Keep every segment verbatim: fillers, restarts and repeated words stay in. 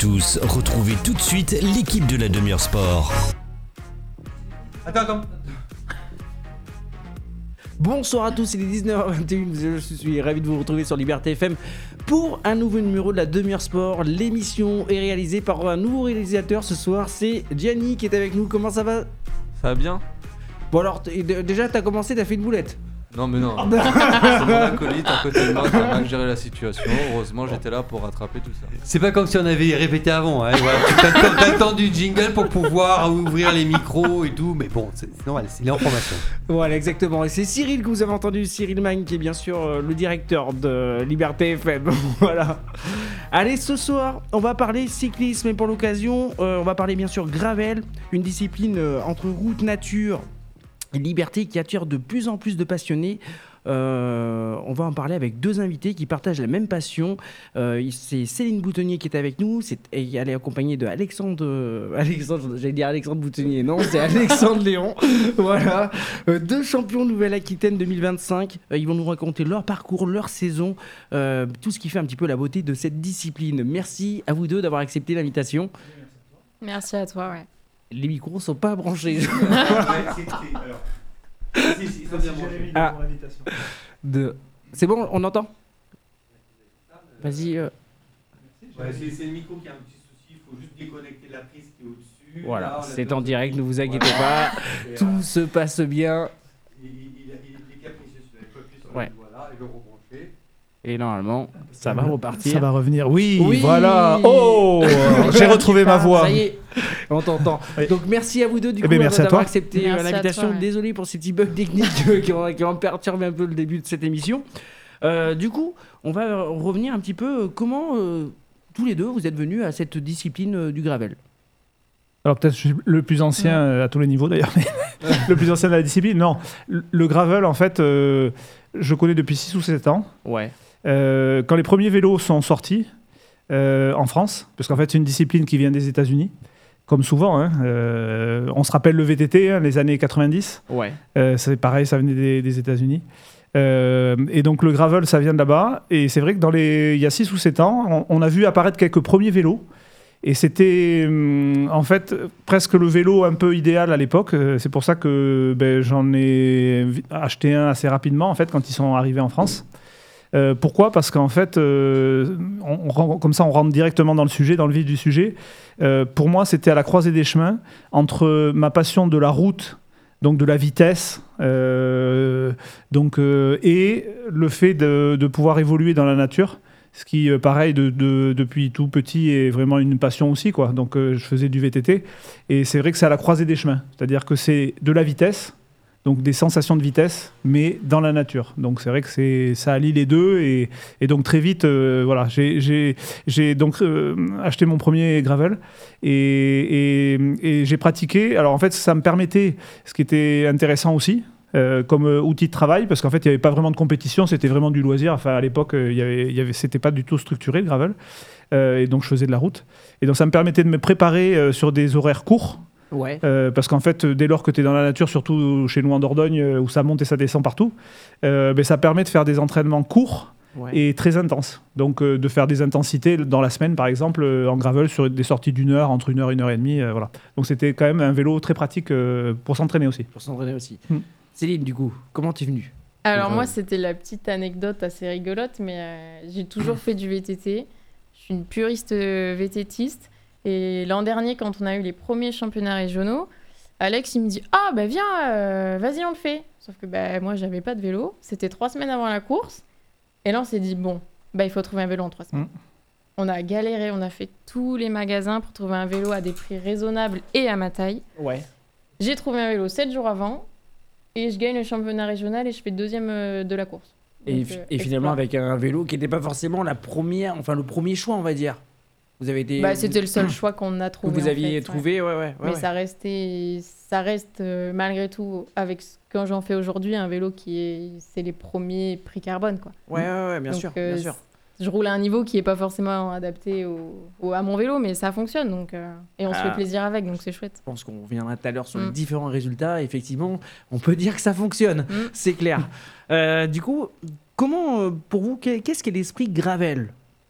tous, retrouvez tout de suite l'équipe de la demi-heure sport. Attends, attends. Bonsoir à tous, il est dix-neuf heures vingt et une, je suis ravi de vous retrouver sur Liberté F M pour un nouveau numéro de la demi-heure sport. L'émission est réalisée par un nouveau réalisateur ce soir, c'est Gianni qui est avec nous. Comment ça va? Ça va bien? Bon alors, t- déjà t'as commencé, t'as fait une boulette. Non mais non, c'est mon acolyte à côté de moi qui a mal géré la situation. Heureusement j'étais là pour rattraper tout ça. C'est pas comme si on avait répété avant, hein. Voilà, tu t'as, t'as, t'as le temps du jingle pour pouvoir ouvrir les micros et tout, mais bon, c'est, c'est normal, c'est l'information. Voilà, exactement. Et c'est Cyril que vous avez entendu, Cyril Magne, qui est bien sûr euh, le directeur de Liberté F M. Voilà. Allez, ce soir, on va parler cyclisme et pour l'occasion, euh, on va parler bien sûr gravel, une discipline euh, entre route, nature et liberté qui attire de plus en plus de passionnés. Euh, on va en parler avec deux invités qui partagent la même passion. Euh, c'est Céline Boutonnier qui est avec nous. C'est, et elle est accompagnée de Alexandre. Euh, Alexandre, j'allais dire Alexandre Boutonnier. Non, c'est Alexandre Léon. Voilà, euh, deux champions Nouvelle-Aquitaine deux mille vingt-cinq. Euh, ils vont nous raconter leur parcours, leur saison, euh, tout ce qui fait un petit peu la beauté de cette discipline. Merci à vous deux d'avoir accepté l'invitation. Merci à toi, ouais. Les micros sont pas branchés. Si, si, ça bien Jérémy, Ah. pour l'invitation. De... C'est bon, on entend? Vas-y. Euh... Ouais, c'est, c'est le micro qui a un petit souci, il faut juste déconnecter la prise qui est au-dessus. Voilà, Là, on a c'est deux en direct, ne vous inquiétez Voilà. pas, Et, tout euh, se passe bien. Il, il, il, il est capricieux, celui-là. Il faut appuyer sur Ouais. le voilà, et le rebrancher. Et normalement, ça va repartir. Ça va revenir. Oui, Oui. voilà. Oh, j'ai retrouvé ma voix. Ça y est, on t'entend. Oui. Donc merci à vous deux du Eh coup ben, merci à d'avoir toi. accepté Merci euh, à l'invitation. toi, ouais. Désolé pour ces petits bugs techniques euh, qui, ont, qui ont perturbé un peu le début de cette émission. Euh, du coup, on va euh, revenir un petit peu euh, comment euh, tous les deux vous êtes venus à cette discipline euh, du gravel. Alors peut-être je suis le plus ancien euh, à tous les niveaux d'ailleurs, mais le plus ancien de la discipline. Non, le le gravel en fait, euh, je connais depuis six ou sept ans. Ouais. Euh, quand les premiers vélos sont sortis euh, en France, parce qu'en fait c'est une discipline qui vient des États-Unis, comme souvent. Hein, euh, on se rappelle le V T T, hein, les années quatre-vingt-dix. Ouais. Euh, c'est pareil, ça venait des, des États-Unis. Euh, et donc le gravel, ça vient de là-bas. Et c'est vrai que dans les, il y a six ou sept ans, on, on a vu apparaître quelques premiers vélos. Et c'était hum, en fait presque le vélo un peu idéal à l'époque. Euh, C'est pour ça que ben, j'en ai vi- acheté un assez rapidement en fait quand ils sont arrivés en France. Euh, pourquoi? Parce qu'en fait, euh, on, on ren- comme ça, on rentre directement dans le sujet, dans le vif du sujet. Euh, pour moi, c'était à la croisée des chemins entre ma passion de la route, donc de la vitesse, euh, donc, euh, et le fait de, de pouvoir évoluer dans la nature. Ce qui, euh, pareil, de, de- depuis tout petit, est vraiment une passion aussi, quoi. Donc, euh, je faisais du V T T. Et c'est vrai que c'est à la croisée des chemins. C'est-à-dire que c'est de la vitesse, donc des sensations de vitesse, mais dans la nature. Donc, c'est vrai que c'est, ça allie les deux. Et, et donc, très vite, euh, voilà, j'ai, j'ai, j'ai donc euh, acheté mon premier gravel. Et, et- et j'ai pratiqué. Alors, en fait, ça me permettait, ce qui était intéressant aussi, Euh, comme euh, outil de travail, parce qu'en fait, il n'y avait pas vraiment de compétition, c'était vraiment du loisir. Enfin, à l'époque, euh, il y avait, il y avait, c'était pas du tout structuré, le gravel. Euh, et donc, je faisais de la route. Et donc, ça me permettait de me préparer euh, sur des horaires courts, Ouais. euh, parce qu'en fait, dès lors que tu es dans la nature, surtout chez nous en Dordogne, euh, où ça monte et ça descend partout, euh, ben, ça permet de faire des entraînements courts Ouais. et très intenses. Donc, euh, de faire des intensités dans la semaine, par exemple, euh, en gravel, sur des sorties d'une heure, entre une heure et une heure et demie. euh, voilà. Donc, c'était quand même un vélo très pratique euh, pour s'entraîner aussi. Pour s'entraîner aussi. Hmm. Céline, du coup, comment t'es venue? Alors Ouais. moi, c'était la petite anecdote assez rigolote, mais euh, j'ai toujours fait du V T T. Je suis une puriste euh, VTTiste. Et l'an dernier, quand on a eu les premiers championnats régionaux, Alex, il me dit « Ah, bah viens, euh, vas-y, on le fait !» Sauf que bah, moi, j'avais pas de vélo. C'était trois semaines avant la course. Et là, on s'est dit « Bon, bah, il faut trouver un vélo en trois semaines. Mm. On a galéré, on a fait tous les magasins pour trouver un vélo à des prix raisonnables et à ma taille. Ouais. J'ai trouvé un vélo sept jours avant. Et je gagne le championnat régional et je fais deuxième euh, de la course. Et, Donc, fi- euh, et finalement, exploit. avec un vélo qui n'était pas forcément la première, enfin le premier choix, on va dire. Vous avez été. Bah, c'était le seul choix qu'on a que trouvé. vous en aviez fait, trouvé, ouais, ouais. ouais, Mais ouais. ça restait, ça reste euh, malgré tout avec ce que j'en fais aujourd'hui un vélo qui est, c'est les premiers prix carbone quoi. Ouais, ouais, ouais, bien Donc, sûr, euh, bien sûr. Je roule à un niveau qui est pas forcément adapté au, au- à mon vélo, mais ça fonctionne donc euh, et on se Ah. fait plaisir avec donc c'est chouette. Je pense qu'on reviendra tout à l'heure sur les Mm. différents résultats. Effectivement, on peut dire que ça fonctionne, Mm. c'est clair. Euh, du coup, comment, euh, pour vous, qu'est- qu'est-ce qu'est l'esprit gravel?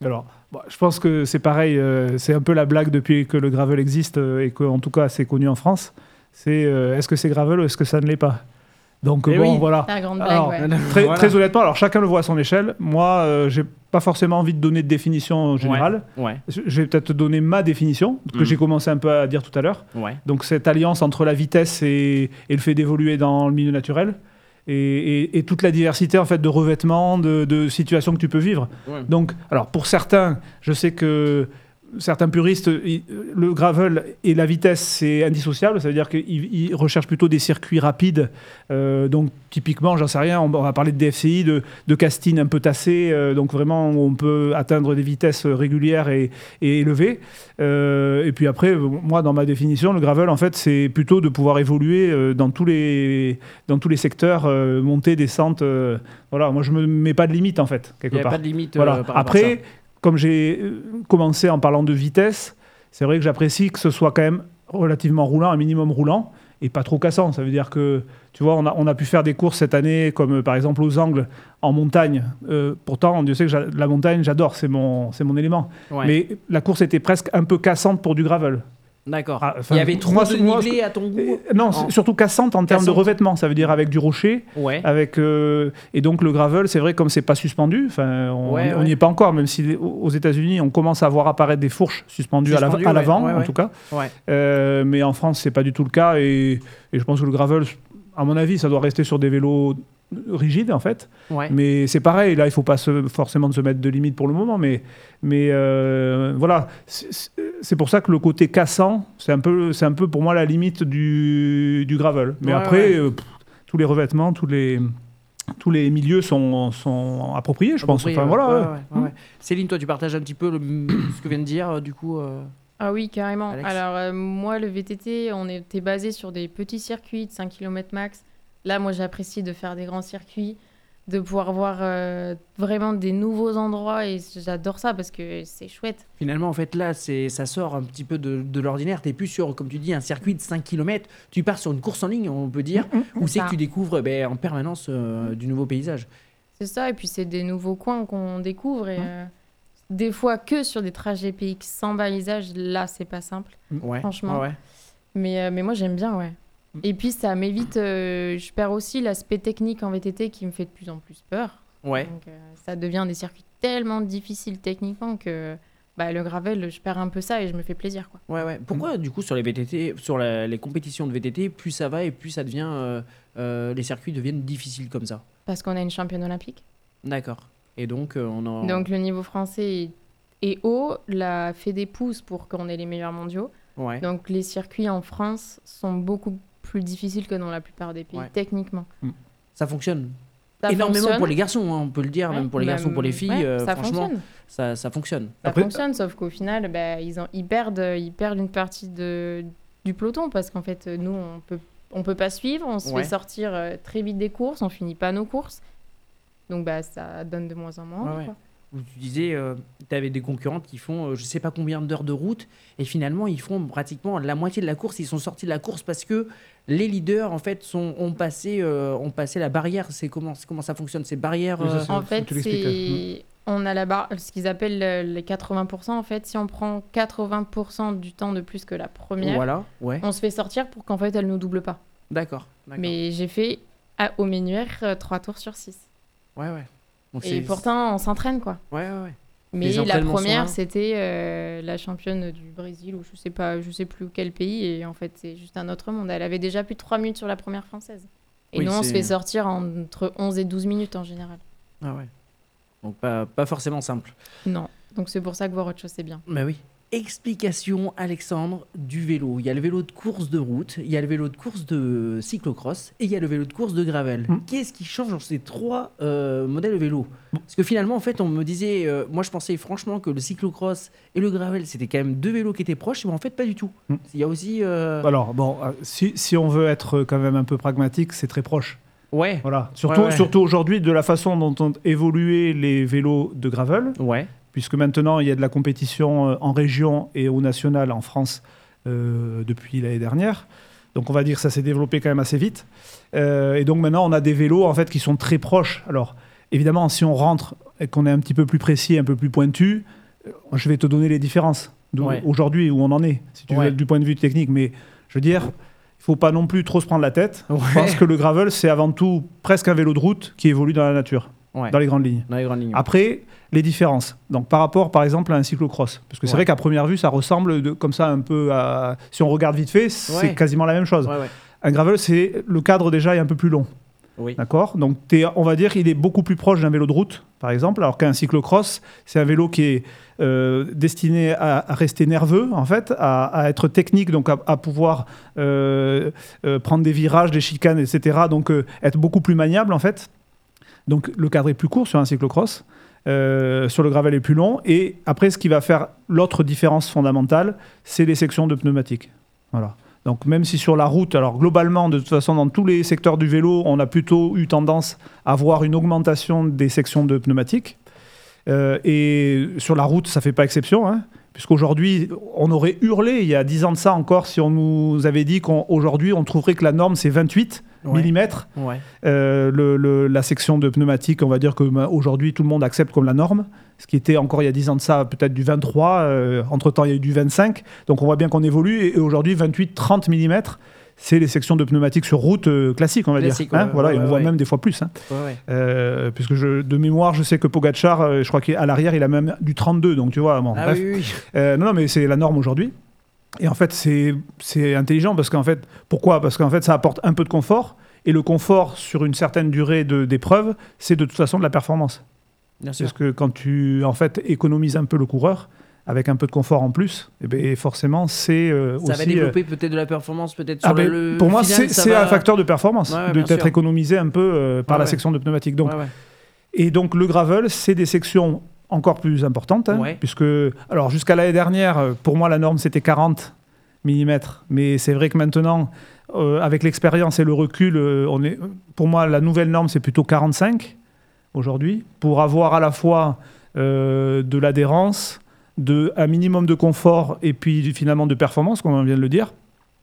Alors, bon, je pense que c'est pareil, euh, c'est un peu la blague depuis que le gravel existe euh, et qu'en tout cas c'est connu en France. C'est euh, est-ce que c'est gravel ou est-ce que ça ne l'est pas? Donc Eh bon, oui. voilà. La grande blague, Alors, ouais. Très, Voilà. très honnêtement, alors chacun le voit à son échelle. Moi, euh, j'ai pas forcément envie de donner de définition générale. Ouais, Je vais peut-être te donner ma définition, que Mm. j'ai commencé un peu à dire tout à l'heure. ouais. Donc cette alliance entre la vitesse et, et le fait d'évoluer dans le milieu naturel et, et- et toute la diversité en fait de revêtements, de, de situations que tu peux vivre. Ouais. Donc, alors pour certains, je sais que certains puristes, ils- le gravel et la vitesse, c'est indissociable. Ça veut dire qu'ils ils recherchent plutôt des circuits rapides. Euh, donc, typiquement, j'en sais rien, on, on va parler de D F C I, de, de castines un peu tassées. euh, donc, vraiment, où on peut atteindre des vitesses régulières et, et élevées. Euh, et puis après, moi, dans ma définition, le gravel, en fait, c'est plutôt de pouvoir évoluer euh, dans, tous les, dans tous les secteurs, euh, montée, descente. euh, voilà, moi, je ne me mets pas de limite, en fait, Il quelque n'y a part. pas de limite. Voilà. euh, par rapport à ça. Après, comme j'ai euh, commencé en parlant de vitesse, c'est vrai que j'apprécie que ce soit quand même relativement roulant, un minimum roulant, et pas trop cassant. Ça veut dire que, tu vois, on a, on a pu faire des courses cette année, comme euh, par exemple aux Angles, en montagne. Euh, pourtant, Dieu sait que j'a- la montagne, j'adore, c'est mon, c'est mon élément. Ouais. Mais la course était presque un peu cassante pour du gravel. D'accord. Ah, enfin, Il y avait trop moi, de c'est- moi, nivelé à ton goût. Euh, non, En- c'est surtout cassante en termes de Cassante. revêtement. Ça veut dire avec du rocher. Ouais. Avec, euh, et donc le gravel, c'est vrai, comme c'est pas suspendu, enfin, on Ouais, on ouais. n'y est pas encore, même si les- aux États-Unis, on commence à voir apparaître des fourches suspendues à l'av- Suspendues, à ouais. l'avant, Ouais, en ouais. tout cas. Ouais. Euh, mais en France, c'est pas du tout le cas. Et, et je pense que le gravel, à mon avis, ça doit rester sur des vélos rigides, en fait. Ouais. Mais c'est pareil, là, il faut pas se- forcément se mettre de limite pour le moment. Mais, mais euh, voilà, c'est- c'est c'est pour ça que le côté cassant, c'est un peu, c'est un peu pour moi la limite du, du gravel. Mais Ouais, après, ouais. euh, pff, tous les revêtements, tous les, tous les milieux sont, sont appropriés, je pense. Approprié, Enfin, ouais. voilà, Ouais, ouais. ouais, ouais, ouais. Céline, toi, tu partages un petit peu le- ce que vient de dire, euh, du coup. euh, Ah oui, carrément. Alex Alors, euh, moi, le V T T, on était basé sur des petits circuits de cinq kilomètres max. Là, moi, j'apprécie de faire des grands circuits, de pouvoir voir euh, vraiment des nouveaux endroits et j'adore ça parce que c'est chouette. Finalement, en fait, là, c'est, ça sort un petit peu de, de l'ordinaire. Tu n'es plus sur, comme tu dis, un circuit de cinq kilomètres. Tu pars sur une course en ligne, on peut dire, où c'est ça. que tu découvres ben, en permanence euh, du nouveau paysage. C'est ça, et puis c'est des nouveaux coins qu'on découvre. Et, euh, des fois, que sur des trajets P X sans balisage, là, c'est pas simple. Ouais. Franchement. Ouais, ouais. Mais, euh, mais moi, j'aime bien, ouais. Et puis, ça m'évite. euh, je perds aussi l'aspect technique en V T T qui me fait de plus en plus peur. Ouais. Donc, euh, ça devient des circuits tellement difficiles techniquement que bah, le gravel, je perds un peu ça et je me fais plaisir, quoi. Ouais, ouais. Pourquoi, du coup, sur les V T T, sur la- les compétitions de V T T, plus ça va et plus ça devient. euh, euh, les circuits deviennent difficiles comme ça? Parce qu'on a une championne olympique. D'accord. Et donc, euh, on en. Donc, le niveau français est, est haut. La Fédé pousse pour qu'on ait les meilleurs mondiaux. Ouais. Donc, les circuits en France sont beaucoup plus difficiles que dans la plupart des pays, Ouais. techniquement. Ça fonctionne. Ça Énormément fonctionne. pour les garçons, hein, on peut le dire, Ouais, même pour les bah, garçons, pour les filles. ouais, euh, ça franchement, fonctionne. ça, ça fonctionne. Ça Après- fonctionne, sauf qu'au final, bah, ils, ont, ils, perdent, ils perdent une partie de, du peloton parce qu'en fait, nous, on peut, on peut pas suivre, on se Ouais. fait sortir euh, très vite des courses, on finit pas nos courses. Donc, bah, ça donne de moins en moins. Ouais, ouais. quoi. Où tu disais, tu avais des concurrentes qui font euh, je sais pas combien d'heures de route et finalement ils font pratiquement la moitié de la course. Ils sont sortis de la course parce que les leaders en fait sont, ont, passé, euh, ont passé la barrière. C'est comment, c'est comment ça fonctionne ces barrières Oui, ça, euh, c'est- En faut fait, que tu l'expliques, c'est... On a la barre, ce qu'ils appellent euh, les quatre-vingts pour cent. En fait, si on prend quatre-vingts pour cent du temps de plus que la première, Voilà, ouais, on se fait sortir pour qu'en fait, elle nous double pas. d'accord. d'accord. Mais j'ai fait à, au Ménuaire euh, trois tours sur six. Ouais, ouais. Donc, Et c'est- pourtant, on s'entraîne, quoi. Ouais, ouais, ouais. Mais Les la entraînements sont là. première, c'était euh, la championne du Brésil ou je sais pas, je sais plus quel pays. Et en fait, c'est juste un autre monde. Elle avait déjà plus de trois minutes sur la première française. Et Oui, nous, on se c'est- fait sortir entre onze et douze minutes en général. Ah ouais. Donc pas, pas forcément simple. Non. Donc c'est pour ça que voir autre chose, c'est bien. Bah oui. Explication, Alexandre, du vélo. Il y a le vélo de course de route, il y a le vélo de course de cyclocross et il y a le vélo de course de gravel. Mm. Qu'est-ce qui change dans ces trois euh, modèles de vélo? Parce que finalement, en fait, on me disait, euh, moi je pensais franchement que le cyclocross et le gravel, c'était quand même deux vélos qui étaient proches, mais en fait, pas du tout. Mm. Il y a aussi. euh, Alors, bon, euh, si, si on veut être quand même un peu pragmatique, c'est très proche. Ouais. Voilà. Surtout, Ouais, ouais. surtout aujourd'hui, de la façon dont ont évolué les vélos de gravel, Ouais. puisque maintenant il y a de la compétition euh, en région et au national en France euh, depuis l'année dernière. Donc on va dire que ça s'est développé quand même assez vite. Euh, et donc maintenant on a des vélos en fait qui sont très proches. Alors évidemment si on rentre et qu'on est un petit peu plus précis, un peu plus pointu, je vais te donner les différences Ouais. aujourd'hui où on en est, si tu Ouais. veux, du point de vue technique. Mais je veux dire, il faut pas non plus trop se prendre la tête. Ouais. Je pense que le gravel, c'est avant tout presque un vélo de route qui évolue dans la nature, Ouais. dans les grandes lignes. Dans les grandes lignes. Après, les différences. Donc, par rapport, par exemple, à un cyclocross. Parce que c'est Ouais. vrai qu'à première vue, ça ressemble de, comme ça un peu à... Si on regarde vite fait, c'est Ouais. quasiment la même chose. Ouais, ouais. Un gravel, c'est le cadre déjà est un peu plus long. Oui. D'accord. Donc, t'es- on va dire qu'il est beaucoup plus proche d'un vélo de route, par exemple, alors qu'un cyclocross, c'est un vélo qui est euh, destiné à, à rester nerveux, en fait, à, à être technique, donc à, à pouvoir euh, euh, prendre des virages, des chicanes, et cetera. Donc, euh, être beaucoup plus maniable, en fait. Donc, le cadre est plus court sur un cyclocross. Euh, sur le gravel est plus long. Et après, ce qui va faire l'autre différence fondamentale, c'est les sections de pneumatiques. Voilà. Donc même si sur la route, alors globalement, de toute façon, dans tous les secteurs du vélo, on a plutôt eu tendance à voir une augmentation des sections de pneumatiques. Euh, et sur la route, ça ne fait pas exception, hein, puisqu'aujourd'hui, on aurait hurlé, il y a dix ans de ça encore, si on nous avait dit qu'aujourd'hui, on trouverait que la norme, c'est vingt-huit Ouais. millimètres. Ouais. Euh, le, le- la section de pneumatique, on va dire que bah, aujourd'hui tout le monde accepte comme la norme, ce qui était encore il y a dix ans de ça peut-être du vingt-trois, euh, entre-temps il y a eu du vingt-cinq, donc on voit bien qu'on évolue, et, et aujourd'hui vingt-huit trente millimètres, c'est les sections de pneumatique sur route euh, classiques, on va Classique, dire. Hein, ouais, voilà, ouais, et on ouais, voit ouais. même des fois plus. Hein. Ouais, ouais. Euh, puisque je, de mémoire, je sais que Pogacar, euh, je crois qu'à l'arrière, il a même du trente-deux, donc tu vois, bon, Ah bref. oui, oui, oui. Euh, non, non, mais c'est la norme aujourd'hui. Et en fait, c'est c'est intelligent parce qu'en fait, pourquoi ? Parce qu'en fait, ça apporte un peu de confort. Et le confort sur une certaine durée de- d'épreuve, c'est de toute façon de la performance. Bien sûr. Parce que quand tu en fait économises un peu le coureur avec un peu de confort en plus, et ben forcément c'est euh, Ça aussi. va développer peut-être de la performance, peut-être euh, sur ah ben, le, le pour moi, final, c'est ça c'est va- un facteur de performance, Ouais, ouais, de bien t'être sûr. économisé un peu euh, par Ouais, la ouais. section de pneumatique. Donc, Ouais, ouais. et donc le gravel, c'est des sections encore plus importantes, hein, Ouais. puisque alors jusqu'à l'année dernière, euh, pour moi la norme c'était quarante millimètres, mais c'est vrai que maintenant, euh, avec l'expérience et le recul, euh, on est, pour moi la nouvelle norme c'est plutôt quarante-cinq aujourd'hui, pour avoir à la fois euh, de l'adhérence, de, un minimum de confort et puis finalement de performance, comme on vient de le dire,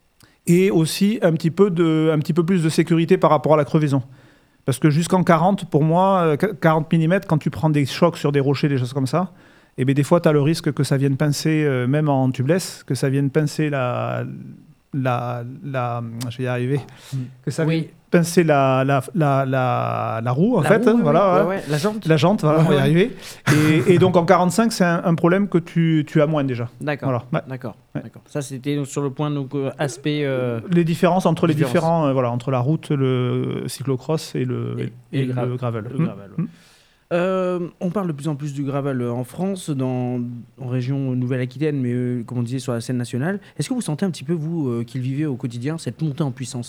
et aussi un petit peu, de, un petit peu plus de sécurité par rapport à la crevaison. Parce que jusqu'en quarante, pour moi, euh, quarante millimètres, quand tu prends des chocs sur des rochers, des choses comme ça, et bien des fois, tu as le risque que ça vienne pincer, euh, même en tubeless, que ça vienne pincer la... la, la je vais y arriver. Que ça Oui. vienne pincer la, la, la, la, la roue, en La fait. roue, hein, oui, voilà, oui. ouais. Ouais, ouais. La jante. La jante, voilà, on va y Ouais. arriver. Et, et donc en quarante-cinq, c'est un, un problème que tu, tu as moins déjà. D'accord. Voilà. Ouais. D'accord. Ouais. D'accord. Ça, c'était donc sur le point donc euh, aspect euh, Les différences entre les Différences. différents, euh, voilà, entre la route, le cyclocross et le, Et- et le gra- le gravel. le Mm. gravel, ouais. Mm. Euh, on parle de plus en plus du gravel en France, dans, en région Nouvelle-Aquitaine, mais euh, comme on disait sur la scène nationale. Est-ce que vous sentez un petit peu, vous, euh, qui le vivez au quotidien, cette montée en puissance ?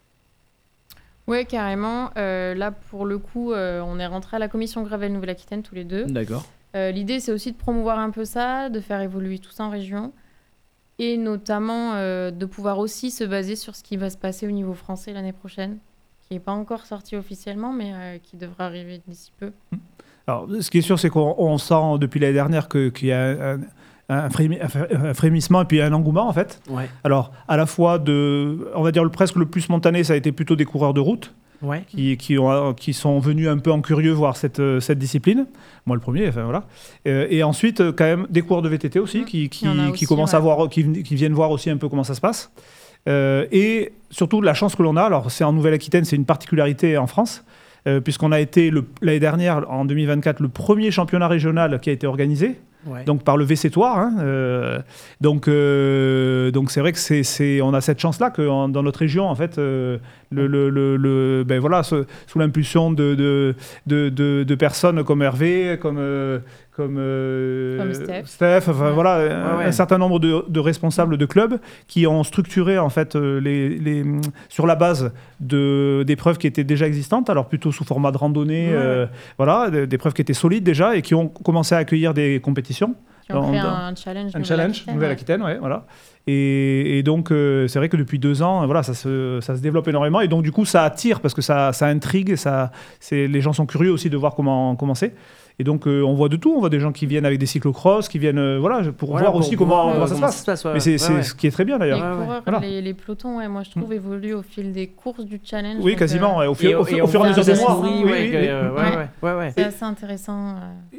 Ouais, carrément. Euh, là, pour le coup, euh, on est rentré à la commission Gravel Nouvelle-Aquitaine tous les deux. D'accord. Euh, L'idée, c'est aussi de promouvoir un peu ça, de faire évoluer tout ça en région, et notamment euh, de pouvoir aussi se baser sur ce qui va se passer au niveau français l'année prochaine, qui n'est pas encore sorti officiellement, mais euh, qui devrait arriver d'ici peu. Alors, ce qui est sûr, c'est qu'on on sent depuis l'année dernière que- qu'il y a un, un frémi- un frémissement et puis un engouement, en fait. Ouais. Alors, à la fois de, on va dire le presque le plus spontané, ça a été plutôt des coureurs de route Ouais. qui, qui, ont, qui sont venus un peu en curieux voir cette, euh, cette discipline. Moi, le premier, enfin voilà. Euh, et ensuite, euh, quand même, des coureurs de V T T aussi qui, qui, Il y en a qui aussi, commencent ouais. à voir, qui, qui viennent voir aussi un peu comment ça se passe. Euh, et surtout, la chance que l'on a, alors c'est en Nouvelle-Aquitaine, c'est une particularité en France, euh, puisqu'on a été le- l'année dernière, en deux mille vingt-quatre, le premier championnat régional qui a été organisé. Ouais. Donc par le V C Toire. Hein, euh, donc euh, donc c'est vrai que c'est, c'est on a cette chance là que en- dans notre région en fait euh, le, le, le, le- ben voilà ce- sous l'impulsion de de, de, de, de personnes comme Hervé, comme euh, comme, euh, Comme Steph. Steph, enfin Ouais. voilà un, Ouais, ouais. un certain nombre de, de responsables de clubs qui ont structuré en fait euh, les, les sur la base de d'épreuves qui étaient déjà existantes, alors plutôt sous format de randonnée, Ouais, euh, voilà des, des épreuves qui étaient solides déjà et qui ont commencé à accueillir des compétitions. Qui ont Dans- créé dans- un challenge Un challenge, Nouvelle-Aquitaine, ouais. Nouvelle-Aquitaine, ouais, voilà. Et, et donc, euh, c'est vrai que depuis deux ans, voilà, ça se, ça se développe énormément. Et donc, du coup, ça attire parce que ça, ça intrigue. Ça, c'est, les gens sont curieux aussi de voir comment, comment c'est. Et donc, euh, on voit de tout. On voit des gens qui viennent avec des cyclocross, qui viennent euh, voilà, pour Voilà, voir pour aussi voir, comment, euh, comment ça se passe. ouais. Mais c'est, Ouais, c'est ouais. ce qui est très bien Les d'ailleurs. Ouais, ouais. coureurs, Voilà. les, les pelotons, ouais, moi je trouve, évoluent au fil des courses du challenge. Oui, donc, quasiment. euh, ouais, au, fur, Et, au fur- et au on fur et à voit mesure que des ça mois. se nourrit, Oui, ouais, oui, que, oui. euh, ouais, ouais, ouais, ouais. C'est assez intéressant. euh.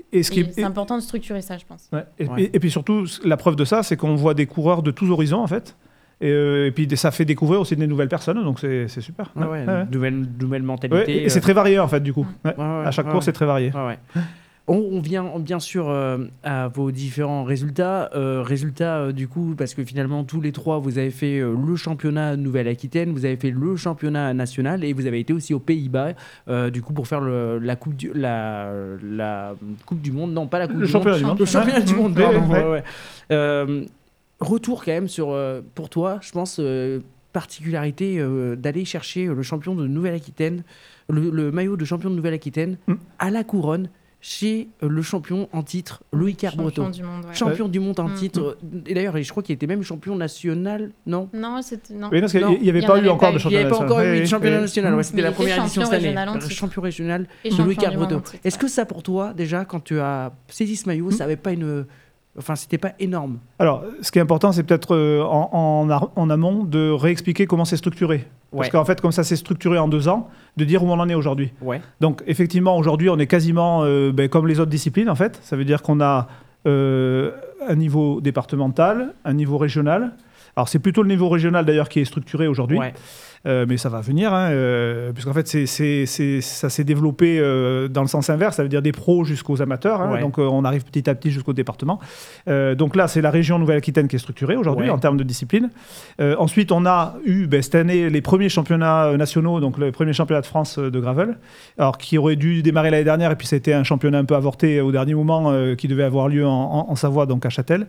et ce qui Et est, c'est important de structurer ça, je pense. ouais, et, Ouais. et- et puis surtout, la preuve de ça, c'est qu'on voit des coureurs de tous horizons, en fait. Et, euh, et puis ça fait découvrir aussi des nouvelles personnes, donc c'est c'est super. Ouais, ouais, Ouais, ouais. Nouvelle, nouvelle Ouais, mentalité. et et c'est euh, très varié, en fait, du coup. Ouais. ouais, ouais, À chaque ouais, course, ouais. c'est très varié. Ouais, ouais. On, on vient bien sûr euh, à vos différents résultats. Euh, résultats, euh, du coup, parce que finalement, tous les trois, vous avez fait euh, le championnat Nouvelle-Aquitaine, vous avez fait le championnat national et vous avez été aussi aux Pays-Bas, euh, du coup, pour faire le- la, coupe du, la, la Coupe du Monde. Non, pas la Coupe Le du championnat Monde. du monde. Le championnat du Ouais. monde, Ouais, pardon. ouais. ouais, ouais. Euh, retour quand même sur, euh, pour toi, je pense, euh, particularité euh, d'aller chercher le champion de Nouvelle-Aquitaine, le, le maillot de champion de Nouvelle-Aquitaine Mm. à la couronne chez euh, le champion en titre, Loïc Arbreton. Champion du monde, ouais. Champion du monde en Mm. titre. Et d'ailleurs, je crois qu'il était même champion national, non? Non, c'était. Non. Oui, parce qu'il Non, n'y avait il y pas en eu avait encore pas de eu. Il n'y avait championnat. pas encore eu Ouais, de championnat ouais. national. Ouais, c'était Mais la il était première édition cette champion année. régional en titre. Champion régional Et de Loïc champion du monde Arbreton. en titre, Est-ce ouais. que ça, pour toi, déjà, quand tu as saisi ce maillot, ça n'avait pas une. Enfin, c'était pas énorme. Alors, ce qui est important, c'est peut-être euh, en, en ar- en amont de réexpliquer comment c'est structuré. Parce Ouais. qu'en fait, comme ça s'est structuré en deux ans, de dire où on en est aujourd'hui. Ouais. Donc, effectivement, aujourd'hui, on est quasiment euh, ben, comme les autres disciplines, en fait. Ça veut dire qu'on a euh, un niveau départemental, un niveau régional. Alors, c'est plutôt le niveau régional, d'ailleurs, qui est structuré aujourd'hui. Ouais. Euh, mais ça va venir, hein, euh, puisqu'en fait, c'est, c'est, c'est- ça s'est développé euh, dans le sens inverse, ça veut dire des pros jusqu'aux amateurs, hein, Ouais. donc euh, on arrive petit à petit jusqu'au département. Euh, donc là, c'est la région Nouvelle-Aquitaine qui est structurée aujourd'hui Ouais. en termes de discipline. Euh, ensuite, on a eu ben, cette année les premiers championnats euh, nationaux, donc le premier championnat de France euh, de gravel, alors qui aurait dû démarrer l'année dernière, et puis c'était un championnat un peu avorté au dernier moment, euh, qui devait avoir lieu en, en- en Savoie, donc à Châtel.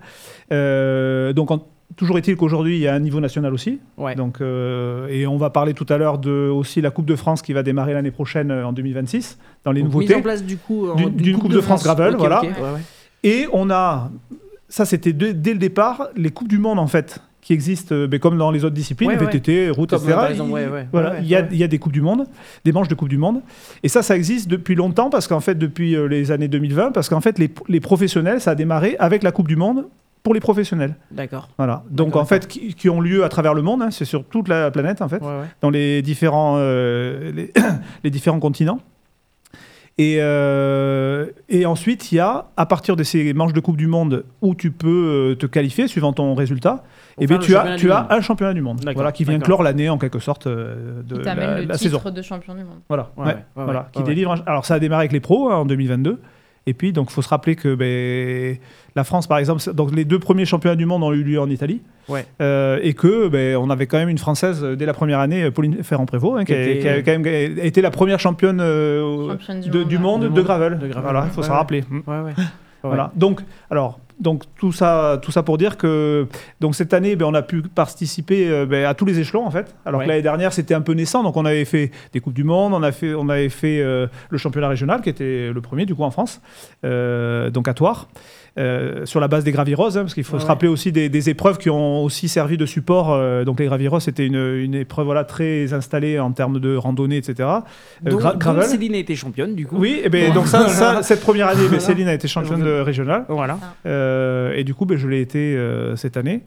Euh, donc en- Toujours est-il qu'aujourd'hui, il y a un niveau national aussi. Ouais. Donc, euh, et on va parler tout à l'heure de aussi la Coupe de France qui va démarrer l'année prochaine euh, en deux mille vingt-six, dans les Donc, nouveautés. mise en place, du coup, en- D'une- d'une Coupe de France gravel, Ok, voilà. ok, ouais, ouais. Et on a, ça c'était dès, dès le départ, les Coupes du Monde en fait, qui existent euh, ben, comme dans les autres disciplines, Ouais, ouais. V T T, route, Comme, et cetera. par exemple, ouais, ouais. Voilà, Ouais, ouais, il y, a, ouais. il y a des Coupes du Monde, des manches de Coupe du Monde. Et ça, ça existe depuis longtemps, parce qu'en fait, depuis euh, les années deux mille vingt, parce qu'en fait, les, les professionnels, ça a démarré avec la Coupe du Monde pour les professionnels. D'accord. Voilà. Donc D'accord, en fait, qui, qui ont lieu à travers le monde, hein, c'est sur toute la planète en fait, Ouais, ouais. dans les différents, euh, les, les différents continents. Et, euh, et ensuite, il y a, à partir de ces manches de Coupe du Monde où tu peux euh, te qualifier suivant ton résultat, Pour et faire bien le tu as, championnat tu du as monde. un championnat du monde, D'accord, voilà, qui vient d'accord. clore l'année en quelque sorte euh, de Qui t'amène la, le la titre saison. de champion du monde. Voilà, Ouais, ouais, ouais, ouais, voilà, ouais, qui ouais. délivre. un- Alors ça a démarré avec les pros hein, en deux mille vingt-deux. Et puis, donc, il faut se rappeler que ben, la France, par exemple, c'est- donc, les deux premiers championnats du monde ont eu lieu en Italie. Ouais. Euh, et que ben, on avait quand même une Française euh, dès la première année, Pauline Ferrand-Prévot, hein, qui, Qui a, était- qui a quand même a été la première championne euh, Championne du de- monde, du ouais. monde Du de monde gravel. de gravel, Voilà, il ouais. faut se Ouais, rappeler. Mm. Ouais, ouais. Voilà. Donc, alors, donc tout ça, tout ça pour dire que donc cette année, ben, on a pu participer euh, ben, à tous les échelons en fait. Alors Ouais. que l'année dernière, c'était un peu naissant, donc on avait fait des coupes du monde, on a fait, on avait fait euh, le championnat régional qui était le premier du coup en France, euh, donc à Thouars. Euh, sur la base des graviroses, hein, parce qu'il faut Ouais, se ouais. rappeler aussi des, des épreuves qui ont aussi servi de support. euh, donc les graviroses, c'était une, une épreuve voilà, très installée en termes de randonnée, et cetera. Euh, Donc, gra- donc gravel. Céline a été championne, du coup. Oui, et ben, donc ça, ça, cette première année, ben, Voilà. Céline a été championne de régionale. Voilà. Euh, et du coup, ben, je l'ai été euh, cette année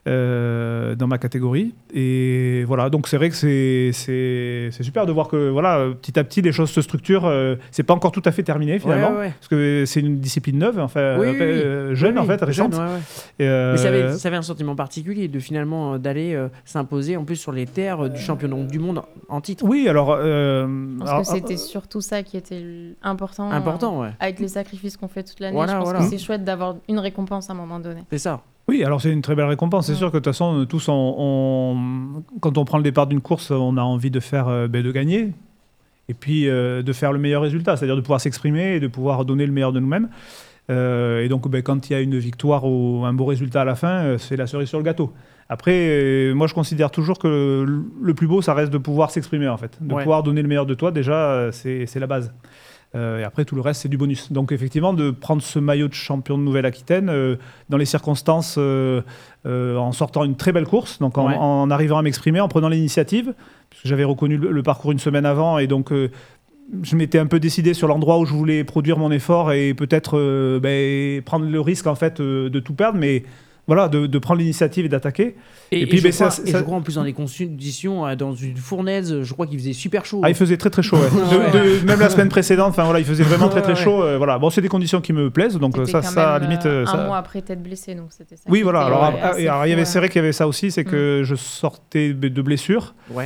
euh, dans ma catégorie. Et voilà, donc c'est vrai que c'est, c'est, c'est super de voir que voilà, euh, petit à petit, les choses se structurent. Euh, c'est pas encore tout à fait terminé finalement, Ouais, ouais, ouais. parce que c'est une discipline neuve, enfin, Oui, euh, oui, oui. euh, jeune Oui, en oui, fait, récente. jeune, ouais, ouais. Et, euh, Mais ça avait, ça avait un sentiment particulier de finalement euh, d'aller euh, s'imposer en plus sur les terres euh, du championnat du monde en, en titre. Oui, alors. euh, Parce alors, que c'était surtout ça qui était l- important. euh, Important, ouais. Avec les sacrifices qu'on fait toute l'année, Voilà, je pense voilà. que c'est chouette d'avoir une récompense à un moment donné. C'est ça. Oui, alors c'est une très belle récompense. C'est Ouais. sûr que de toute façon, tous, on, on- quand on prend le départ d'une course, on a envie de faire, euh, ben, de gagner, et puis euh, de faire le meilleur résultat, c'est-à-dire de pouvoir s'exprimer et de pouvoir donner le meilleur de nous-mêmes. Euh, et donc, ben, quand il y a une victoire ou un beau résultat à la fin, euh, c'est la cerise sur le gâteau. Après, euh, moi, je considère toujours que le, le plus beau, ça reste de pouvoir s'exprimer, en fait, de Ouais. pouvoir donner le meilleur de toi. Déjà, euh, c'est c'est la base. Euh, et après, tout le reste, c'est du bonus. Donc, effectivement, de prendre ce maillot de champion de Nouvelle-Aquitaine euh, dans les circonstances, euh, euh, en sortant une très belle course, donc en, Ouais. en arrivant à m'exprimer, en prenant l'initiative, puisque j'avais reconnu le, le parcours une semaine avant, et donc euh, je m'étais un peu décidé sur l'endroit où je voulais produire mon effort et peut-être euh, ben, prendre le risque en fait euh, de tout perdre, mais voilà, de, de prendre l'initiative et d'attaquer. Et, Et et puis, je ben, crois, ça- et ça- je crois en plus dans des conditions, euh, dans une fournaise, je crois qu'il faisait super chaud. Ah, il faisait très très chaud, ouais. De- de- même la semaine précédente, enfin voilà, il faisait vraiment très très Ouais, ouais. chaud. euh, voilà, bon, c'est des conditions qui me plaisent, donc euh, T'étais ça, quand ça même, limite. euh, euh, un ça... mois après t'être blessé, donc c'était ça. Oui, qui voilà. était, Alors, euh, ah, assez et alors, il y avait, fou, c'est vrai qu'il y avait ça aussi, c'est que je sortais de de blessures, Ouais.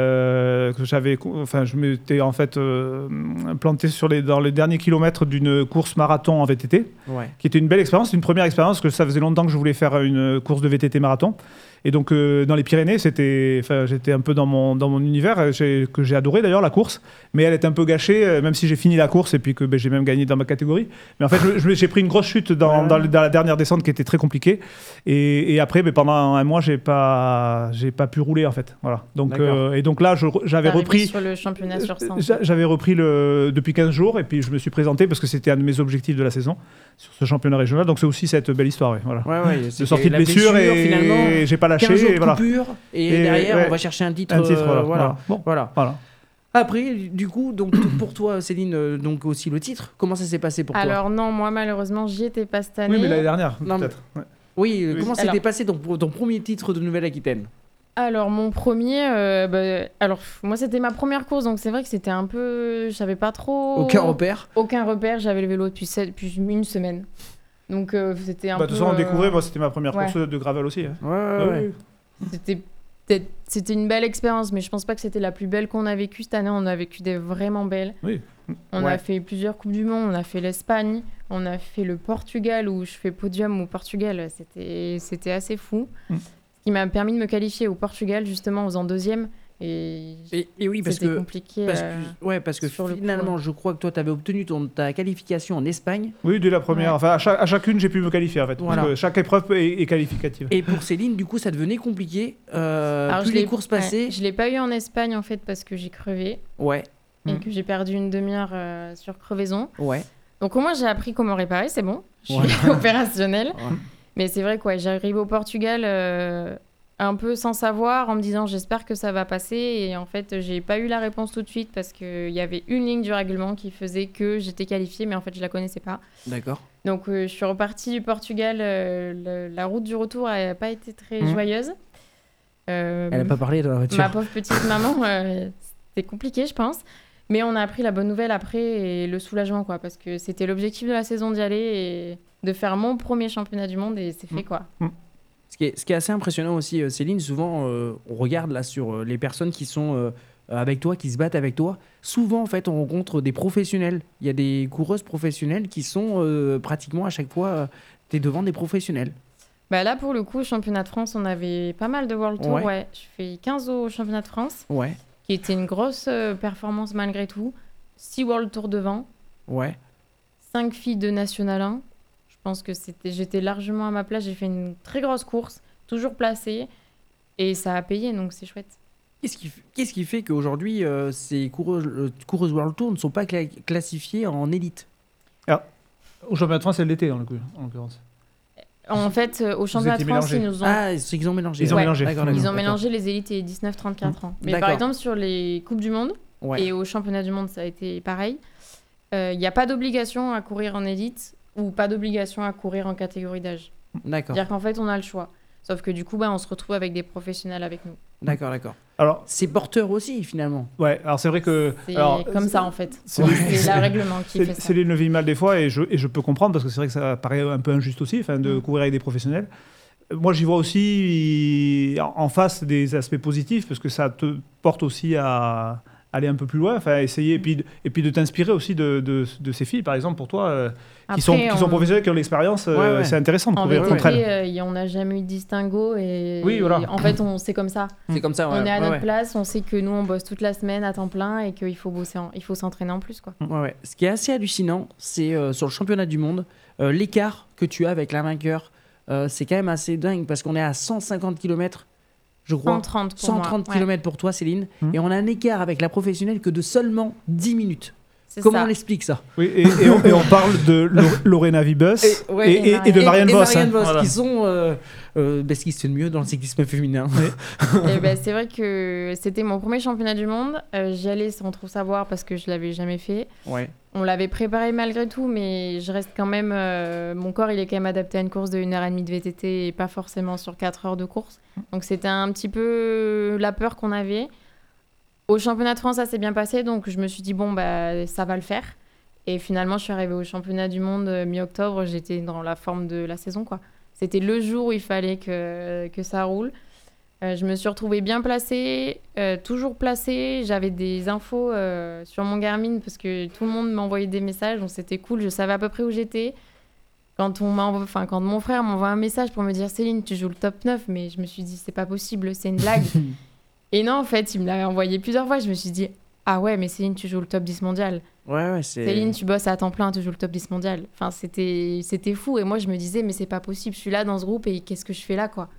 euh, que j'avais, enfin, je m'étais en fait euh, planté sur les, dans les derniers kilomètres d'une course marathon en V T T, Ouais. qui était une belle expérience, une première expérience, que ça faisait longtemps que je voulais faire une course de V T T marathon. Et donc euh, dans les Pyrénées, c'était, enfin, j'étais un peu dans mon, dans mon univers, euh, j'ai- que j'ai adoré d'ailleurs la course, mais elle est un peu gâchée, euh, même si j'ai fini la course et puis que ben, j'ai même gagné dans ma catégorie. Mais en fait, je- je- j'ai pris une grosse chute dans, Ouais. dans, le- dans la dernière descente qui était très compliquée. Et, et après, ben, pendant un mois, j'ai pas, j'ai pas pu rouler en fait. Voilà. Donc, D'accord. euh, et donc là, je- j'avais T'arrivais repris. sur le championnat sur cent. J'a- J'avais repris le, depuis quinze jours et puis je me suis présenté parce que c'était un de mes objectifs de la saison sur ce championnat régional. Donc c'est aussi cette belle histoire. Ouais, voilà. Ouais, ouais, De c'était sortie de la blessure, finalement, et j'ai pas lâché. quinze jours Et de voilà. coupure, et, Et, derrière, ouais. on va chercher un titre. Un titre, euh, voilà. voilà. voilà. Bon, Voilà. voilà. Après, du coup, donc pour toi, Céline, euh, donc aussi le titre. Comment ça s'est passé pour toi? Alors non, moi malheureusement, j'y étais pas cette année. Oui, mais l'année dernière, Non, mais- peut-être. Ouais. Oui, euh, Oui. comment s'était Alors- passé ton, ton premier titre de Nouvelle-Aquitaine? Alors mon premier, euh, bah, alors pff, moi c'était ma première course, donc c'est vrai que c'était un peu, j'avais pas trop. Aucun repère? Aucun repère. J'avais le vélo depuis, sept- depuis une semaine, donc euh, c'était un Bah, peu. de toute façon, on euh, découvrait. Moi, c'était ma première ouais. course de gravel aussi. hein. Ouais, ouais, Ah oui, ouais. oui. C'était peut-être, c'était une belle expérience, mais je pense pas que c'était la plus belle qu'on a vécue cette année. On a vécu des vraiment belles. Oui. On Ouais. a fait plusieurs coupes du monde. On a fait l'Espagne. On a fait le Portugal où je fais podium au Portugal. C'était, c'était assez fou. Mm. Ce qui m'a permis de me qualifier au Portugal justement en faisant deuxième. Et, Et, et oui, parce c'était que, compliqué. parce euh, que, ouais, parce que sur le coup, finalement, ouais. je crois que toi, tu avais obtenu ton, ta qualification en Espagne. Oui, dès la première. Ouais. Enfin, à, chaque- à chacune, j'ai pu me qualifier en fait. Voilà. Parce que chaque épreuve est, est qualificative. Et pour Céline, du coup, ça devenait compliqué. Euh, Alors, plus je les l'ai- courses ouais, passaient. je l'ai pas eu en Espagne en fait parce que j'ai crevé Ouais, et Mm. que j'ai perdu une demi-heure euh, sur crevaison. ouais. Donc au moins j'ai appris comment réparer, c'est bon. Je Ouais. suis opérationnelle. Ouais. Mais c'est vrai quoi, j'arrive au Portugal euh, un peu sans savoir, en me disant j'espère que ça va passer. Et en fait j'ai pas eu la réponse tout de suite parce qu'il y avait une ligne du règlement qui faisait que j'étais qualifiée, mais en fait je la connaissais pas. D'accord. Donc euh, je suis repartie du Portugal. euh, le- la route du retour n'a pas été très Mhm. joyeuse. Euh, Elle a pas parlé dans la voiture. Ma pauvre petite maman, euh, c'était compliqué, je pense. Mais on a appris la bonne nouvelle après et le soulagement, quoi, parce que c'était l'objectif de la saison d'y aller et de faire mon premier championnat du monde et c'est fait, quoi. Ce qui est, ce qui est assez impressionnant aussi, euh, Céline, souvent, euh, on regarde là sur euh, les personnes qui sont euh, avec toi, qui se battent avec toi. Souvent, en fait, on rencontre des professionnels. Il y a des coureuses professionnelles qui sont euh, pratiquement à chaque fois, euh, t'es devant des professionnels. Bah là, pour le coup, championnat de France, on avait pas mal de World Tour, Ouais. ouais. Je fais quinze au championnat de France, Ouais, qui était une grosse euh, performance malgré tout. six World Tour devant, ouais. cinq filles de National un. Je pense que c'était, j'étais largement à ma place. J'ai fait une très grosse course, toujours placée, et ça a payé, donc c'est chouette. Qu'est-ce qui, f- qu'est-ce qui fait qu'aujourd'hui, euh, ces coureuses, euh, coureuses World Tour ne sont pas cla- classifiées en élite? Au championnat de France, c'est l'été en l'occur- en l'occurrence. En fait, euh, au championnat de étiez France, mélangés. ils nous ont, Ah, c'est qu'ils ont mélangé. Ils ont Ouais. mélangé. D'accord, ils d'accord, ont d'accord. mélangé les élites et dix-neuf trente-quatre ans. Mais par D'accord. exemple, sur les Coupes du Monde Ouais. et au championnat du monde, ça a été pareil. Il n'y a pas d'obligation à courir en élite ou pas d'obligation à courir en catégorie d'âge. D'accord, C'est-à-dire qu'en fait, on a le choix. Sauf que du coup, bah, on se retrouve avec des professionnels avec nous. d'accord, d'accord. Alors, C'est porteur aussi, finalement. ouais, alors c'est vrai que. C'est alors, comme ça, en fait. c'est- C'est c'est- le règlement qui C'est fait ça. Céline le vit mal des fois et je, et je peux comprendre parce que c'est vrai que ça paraît un peu injuste aussi enfin, de Mm. courir avec des professionnels. Moi, j'y vois aussi en en face des aspects positifs parce que ça te porte aussi à aller un peu plus loin, enfin essayer et puis, de- et puis de t'inspirer aussi de, de, de ces filles, par exemple, pour toi, euh, qui, Après, sont, qui sont on- professionnelles, qui ont l'expérience, euh, Ouais, ouais. c'est intéressant de En courir contre elles. V T T, euh, y- on n'a jamais eu de distinguo et Oui, voilà. en fait, on c'est comme ça. C'est comme ça, ouais. On est à ouais, notre ouais. place, on sait que nous, on bosse toute la semaine à temps plein et qu'il faut bosser, en- il faut s'entraîner en plus, quoi. Ouais, ouais. Ce qui est assez hallucinant, c'est euh, sur le championnat du monde, euh, l'écart que tu as avec la vainqueur, euh, c'est quand même assez dingue parce qu'on est à cent cinquante kilomètres, je crois. cent trente pour cent trente moi. kilomètres pour toi, Céline. Mhm. Et on a un écart avec la professionnelle que de seulement dix minutes. C'est Comment ça. on explique ça? Oui, et, et on, et on parle de Lo- Lorena Vibus et, ouais, et- et et de Marianne et, Vos. et Marianne hein. Vos, Voilà. qui sont euh, euh, bah, ce qui se fait de mieux dans le cyclisme féminin. Et ben, c'est vrai que c'était mon premier championnat du monde. Euh, j'y allais sans trop savoir parce que je l'avais jamais fait. Ouais. On l'avait préparé malgré tout, mais je reste quand même. euh, mon corps, il est quand même adapté à une course de une heure trente de V T T et pas forcément sur quatre heures de course. Donc c'était un petit peu la peur qu'on avait. Au championnat de France, ça s'est bien passé, donc je me suis dit, bon, bah, ça va le faire. Et finalement, je suis arrivée au championnat du monde euh, mi-octobre, j'étais dans la forme de la saison, quoi. C'était le jour où il fallait que, que ça roule. Euh, je me suis retrouvée bien placée, euh, toujours placée. J'avais des infos euh, sur mon Garmin parce que tout le monde m'envoyait des messages, donc c'était cool. Je savais à peu près où j'étais. Quand, on m'envoie- enfin, quand mon frère m'envoie un message pour me dire « Céline, tu joues le top neuf », mais je me suis dit « c'est pas possible, c'est une blague ». Et non, en fait, il me l'avait envoyé plusieurs fois. Je me suis dit « ah ouais, mais Céline, tu joues le top dix mondial ». Ouais, ouais, c'est. Céline, tu bosses à temps plein, tu joues le top dix mondial. Enfin, c'était, c'était fou. Et moi, je me disais, mais c'est pas possible. Je suis là dans ce groupe et qu'est-ce que je fais là, quoi.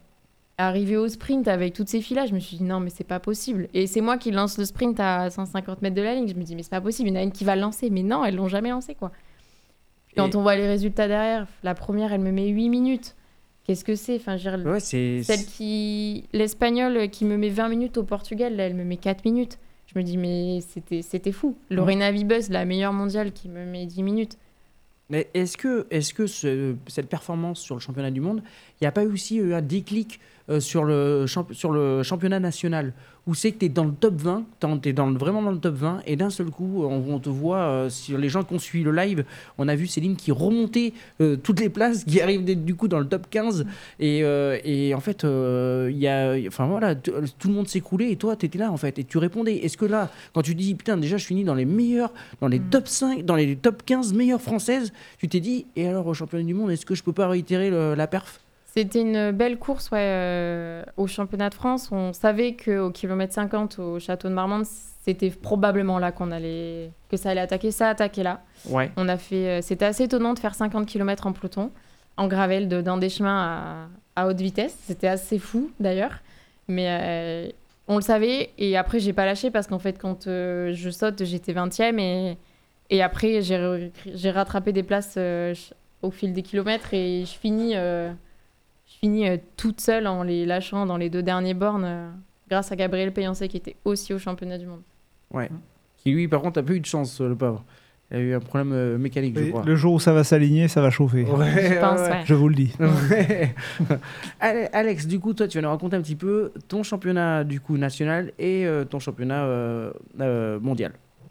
Arrivé au sprint avec toutes ces filles-là, je me suis dit, non, mais c'est pas possible. Et c'est moi qui lance le sprint à cent cinquante mètres de la ligne. Je me dis, mais c'est pas possible. Il y en a une qui va le lancer. Mais non, elles l'ont jamais lancé, quoi. Puis quand Et- on voit les résultats derrière, la première, elle me met huit minutes. Qu'est-ce que c'est? Enfin, je veux dire, Ouais, c'est. celle qui. L'espagnole qui me met vingt minutes au Portugal, là, elle me met quatre minutes. Je me dis, mais c'était, c'était fou. Lorena Vibus, la meilleure mondiale, qui me met dix minutes. Mais est-ce que, est-ce que ce- cette performance sur le championnat du monde, il n'y a pas eu aussi eu un déclic euh, sur, le champ- sur le championnat national où c'est que tu es dans le top vingt, tu es dans le- vraiment dans le top vingt, et d'un seul coup, on, on te voit, euh, sur les gens qui ont suivi le live, on a vu Céline qui remontait euh, toutes les places, qui arrive d'être, du coup dans le top quinze, et, euh, et en fait, euh, il y a, enfin voilà, t- tout le monde s'écroulait, et toi, tu étais là en fait, et tu répondais. Est-ce que là, quand tu dis, putain, déjà je finis dans les meilleurs, dans les Mm. top cinq, dans les top quinze meilleures françaises, tu t'es dit, et alors au championnat du monde, est-ce que je peux pas réitérer le- la perf? C'était une belle course ouais, euh, au championnat de France. On savait qu'au kilomètre cinquante au château de Marmande, c'était probablement là qu'on allait, que ça allait attaquer. Ça a attaqué là. Ouais. On a fait, euh, c'était assez étonnant de faire cinquante kilomètres en peloton, en gravel, de, dans des chemins à, à haute vitesse. C'était assez fou d'ailleurs. Mais euh, on le savait. Et après, j'ai pas lâché parce qu'en fait, quand euh, je saute, j'étais vingtième. Et, et après, j'ai, re- j'ai rattrapé des places euh, au fil des kilomètres et je finis. Euh, Je finis euh, toute seule en les lâchant dans les deux derniers bornes euh, grâce à Gabriel Payancé qui était aussi au championnat du monde. Ouais. Qui lui, par contre, a pas eu de chance, euh, le pauvre. Il a eu un problème euh, mécanique, je Oui, crois. le jour où ça va s'aligner, ça va chauffer. Ouais, Je pense, ouais, ouais. Je vous le dis. ouais. Ale- Alex, du coup, toi, tu vas nous raconter un petit peu ton championnat du coup national et euh, ton championnat euh, euh, mondial.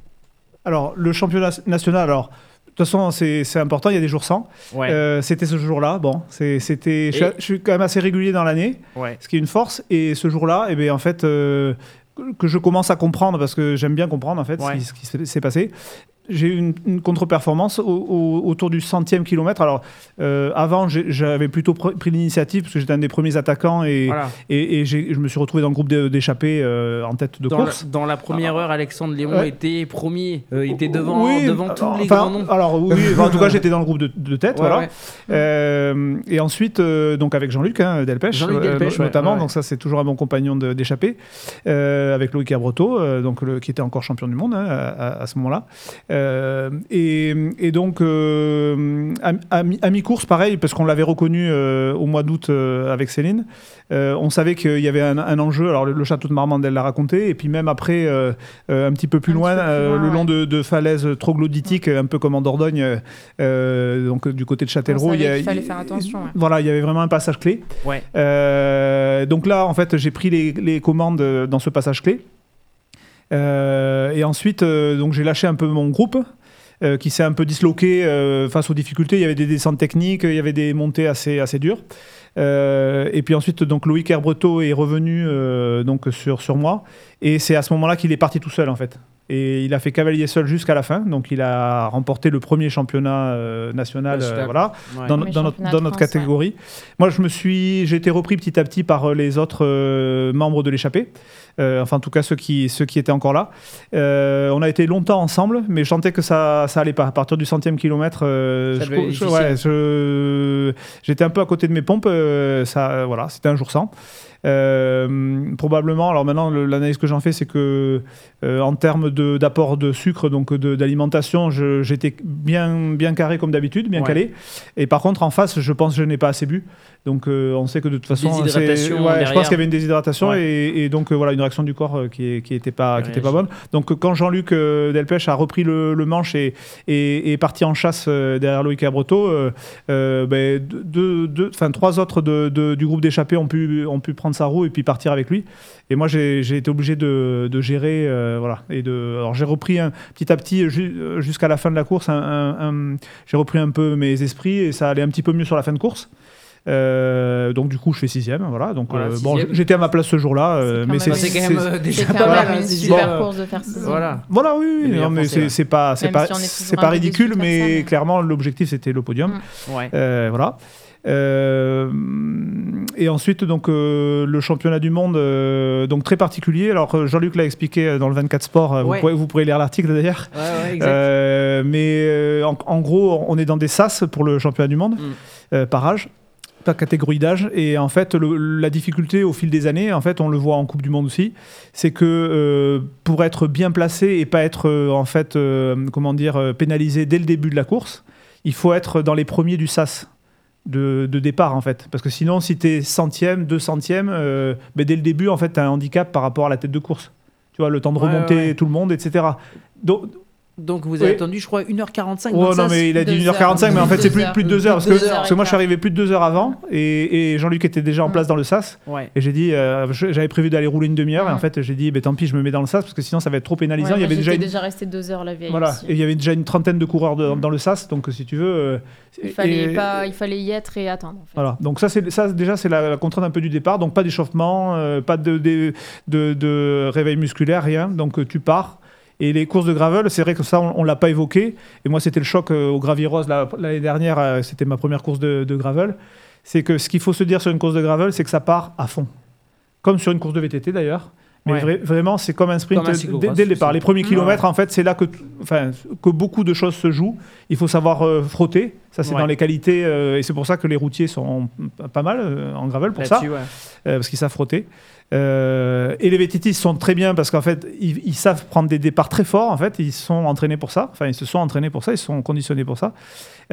Alors, le championnat national, alors, de toute façon, c'est c'est important, il y a des jours sans. Ouais. Euh, c'était ce jour-là, bon, c'est- c'était, je, suis- Et- je suis quand même assez régulier dans l'année, ouais. ce qui est une force. Et ce jour-là, eh bien, en fait, euh, que je commence à comprendre, parce que j'aime bien comprendre en fait Ouais. ce qui, ce qui s'est- s'est passé. J'ai eu une, une contre-performance au- au- autour du centième kilomètre. Alors, euh, avant, j'ai- j'avais plutôt pr- pris l'initiative parce que j'étais un des premiers attaquants et, Voilà. et, et j'ai- je me suis retrouvé dans le groupe de- d'échappés euh, en tête de Dans la, course. dans la première heure, Alexandre Léon Ouais. était premier. Euh, il était devant, Oui, devant tous les enfin, grands noms. Alors, oui, enfin, en tout cas, j'étais dans le groupe de, de tête. Ouais, voilà. ouais. Euh, et ensuite, euh, donc avec Jean-Luc hein, Delpech, Jean-Luc euh, Delpech, no- notamment. ouais, ouais. Donc ça, c'est toujours un bon compagnon de- d'échappée. Euh, avec Loïc Herbretot, euh, donc le, qui était encore champion du monde hein, à, à- à ce moment-là. Euh, et, et donc euh, à, à mi- à mi-course, pareil, parce qu'on l'avait reconnu euh, au mois d'août euh, avec Céline. Euh, on savait qu'il y avait un, un enjeu. Alors le, le château de Marmande, elle l'a raconté. Et puis même après, euh, euh, un petit peu plus Un loin, petit peu plus euh, loin, le long ouais. de, de falaises troglodytiques, un peu comme en Dordogne, euh, donc du côté de On Châtellerault. savait il y a- qu'il fallait faire attention. ouais. Voilà, il y avait vraiment un passage clé. Ouais. Euh, donc là, en fait, j'ai pris les, les commandes euh, dans ce passage clé. Euh, et ensuite, euh, donc j'ai lâché un peu mon groupe. Euh, qui s'est un peu disloqué euh, face aux difficultés. Il y avait des descentes techniques, il y avait des montées assez, assez dures. Euh, et puis ensuite, donc, Loïc Herbretot est revenu euh, donc, sur, sur moi. Et c'est à ce moment-là qu'il est parti tout seul, en fait. Et il a fait cavalier seul jusqu'à la fin. Donc il a remporté le premier championnat euh, national Ouais, je suis euh, voilà, Ouais. dans, Premier dans notre, championnat dans de notre France, catégorie. Moi, je me suis, j'ai été repris petit à petit par euh, les autres euh, membres de l'échappée. Euh, enfin, en tout cas, ceux qui, ceux qui étaient encore là. Euh, on a été longtemps ensemble, mais je sentais que ça, ça allait pas. À partir du centième kilomètre, euh, Ça je- devait être je- difficile. ouais, je- j'étais un peu à côté de mes pompes. euh, ça, voilà, c'était un jour sans. Euh, euh, probablement, alors maintenant le- l'analyse que j'en fais, c'est que euh, en termes de- d'apport de sucre, donc de- d'alimentation, je- j'étais bien, bien carré comme d'habitude, bien Ouais. calé. Et par contre, en face, je pense que je n'ai pas assez bu. Donc euh, on sait que de toute façon, c'est- Déshydratation ouais, je derrière. pense qu'il y avait une déshydratation Ouais. et, et donc euh, voilà une réaction du corps euh, qui qui était pas qui était pas Réagit. bonne. Donc euh, quand Jean-Luc euh, Delpech a repris le, le manche et, et, et est parti en chasse euh, derrière Loïc Abretot, euh, euh, ben, deux, deux, enfin trois autres de, de- du groupe d'échappés ont pu ont pu prendre sa roue et puis partir avec lui. Et moi j'ai j'ai été obligé de, de gérer euh, voilà et de alors j'ai repris un, petit à petit ju- euh, jusqu'à la fin de la course un- un- un- j'ai repris un peu mes esprits et ça allait un petit peu mieux sur la fin de course. Euh, donc du coup je fais sixième, voilà. Donc Voilà, euh, bon, sixième. j'étais à ma place ce jour-là, euh, C'est quand mais même c'est C'est quand même c'est- euh, déjà C'est pas quand mal. même hein, une c'est super bien. course de faire sixième. Voilà. Voilà, oui, Le oui, meilleur non, mais français, c'est ouais. c'est pas, c'est Même pas, si on est toujours c'est un pas peu ridicule, déçus de mais faire ça, mais- clairement l'objectif c'était le podium. Mm. Ouais. Euh, voilà. Euh, et ensuite donc euh, le championnat du monde, euh, donc très particulier. Alors euh, Jean-Luc l'a expliqué euh, dans le vingt-quatre Sport. euh, Ouais. Vous, pourrez, vous pourrez lire l'article d'ailleurs. Ouais, ouais, exact. Euh, mais euh, en, en gros, on est dans des sas pour le championnat du monde Mm. euh, par âge. Pas catégorie d'âge, et en fait le- la difficulté au fil des années, en fait on le voit en Coupe du Monde aussi, c'est que euh, pour être bien placé et pas être euh, en fait euh, comment dire euh, pénalisé dès le début de la course, il faut être dans les premiers du sas de, de départ en fait, parce que sinon si tu es centième, deux centièmes, euh, ben, dès le début en fait tu as un handicap par rapport à la tête de course, tu vois, le temps de Ouais, remonter ouais. tout le monde, et cetera. Donc, Donc vous avez Oui. attendu, je crois, une heure quarante-cinq. ouais, dans le non sas. mais il a dit deux une heure quarante-cinq, mais en fait deux c'est plus, heures. plus de deux heures, parce Deux que, heures parce que moi je suis arrivé plus de deux heures avant, Mm. et, et Jean-Luc était déjà en Mm. place dans le sas. Ouais. Et j'ai dit, euh, je- j'avais prévu d'aller rouler une demi-heure, et en Mm. fait j'ai dit, ben, tant pis, je me mets dans le sas, parce que sinon ça va être trop pénalisant. Ouais, il y moi, avait déjà, j'étais une... déjà resté deux heures la veille. voilà, aussi. et il y avait déjà une trentaine de coureurs de- Mm. dans le sas, donc si tu veux. euh, Il fallait, et- pas, il fallait y être et attendre. En fait. Voilà, donc ça, c'est, ça déjà c'est la, la contrainte un peu du départ, donc pas d'échauffement, euh, pas de, de, de, de réveil musculaire, rien, donc euh, tu pars. Et les courses de gravel, c'est vrai que ça, on, on l'a pas évoqué. Et moi, c'était le choc euh, au Gravier Rose la- l'année dernière, euh, c'était ma première course de, de gravel. C'est que ce qu'il faut se dire sur une course de gravel, c'est que ça part à fond. Comme sur une course de V T T d'ailleurs. Mais Ouais. vra- vraiment, c'est comme un sprint Comme un dès- cyclocross, dès le départ. c'est- Les premiers Ouais. kilomètres, en fait, c'est là que, t- enfin, que beaucoup de choses se jouent. Il faut savoir euh, frotter. Ça, c'est Ouais. dans les qualités. euh, et c'est pour ça que les routiers sont p- pas mal euh, en gravel pour ça. Là-dessus, ouais. Euh, parce qu'ils savent frotter. Euh, et les V T T sont très bien parce qu'en fait, ils, ils savent prendre des départs très forts. En fait, ils sont entraînés pour ça. Enfin, ils se sont entraînés pour ça. Ils sont conditionnés pour ça.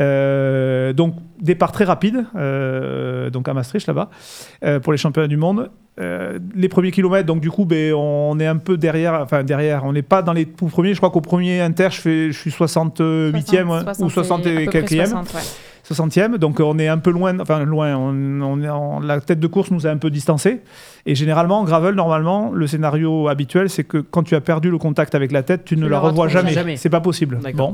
Euh, donc, départ très rapide. euh, donc à Maastricht là-bas euh, pour les championnats du monde. Euh, les premiers kilomètres, donc du coup, ben, on est un peu derrière. Enfin, derrière. On n'est pas dans les tout premiers. Je crois qu'au premier inter, je fais, je suis soixante-huitième ouais, ou soixante et quelquième. soixante, ouais. soixantième, donc on est un peu loin, enfin loin, on, on est en- la tête de course nous a un peu distancés. Et généralement, en gravel, normalement, le scénario habituel, c'est que quand tu as perdu le contact avec la tête, tu ne Tu la le revois retrouves jamais. jamais. C'est pas possible. D'accord. Bon.